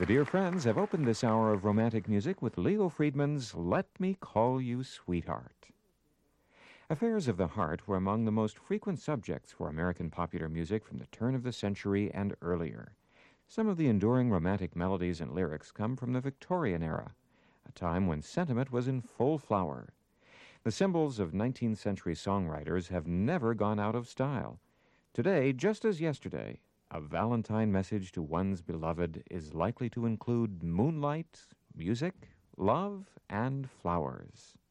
The dear friends have opened this hour of romantic music with Leo Friedman's Let Me Call You Sweetheart. Affairs of the heart were among the most frequent subjects for American popular music from the turn of the century and earlier. Some of the enduring romantic melodies and lyrics come from the Victorian era, a time when sentiment was in full flower. The symbols of 19th century songwriters have never gone out of style. Today, just as yesterday, a Valentine message to one's beloved is likely to include moonlight, music, love, and flowers.